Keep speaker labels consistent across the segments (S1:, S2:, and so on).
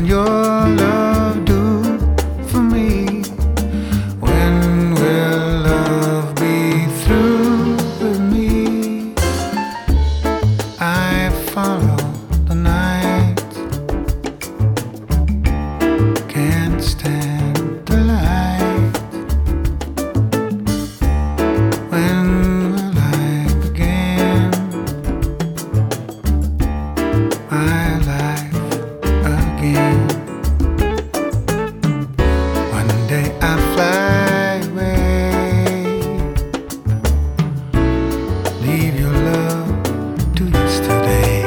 S1: your love do for me? When will love be through with me? I follow the night, can't stand the light. When will I begin my life again? One day I fly away, leave your love to yesterday.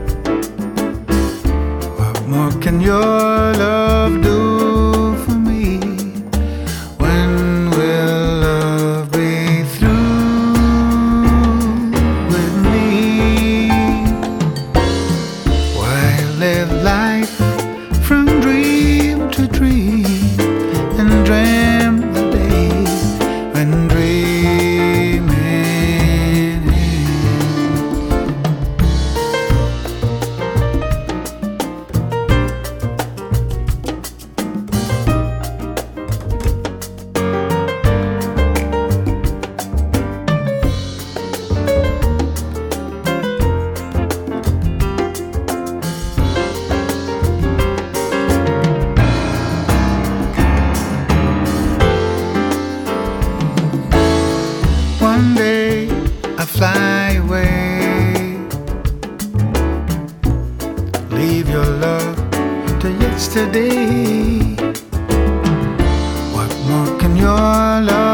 S1: What more can your love do for me? When will love be through with me? Why live life from dream to dream and dream the day when dreaming ends? One day I fly away, leave your love to yesterday. What more can your love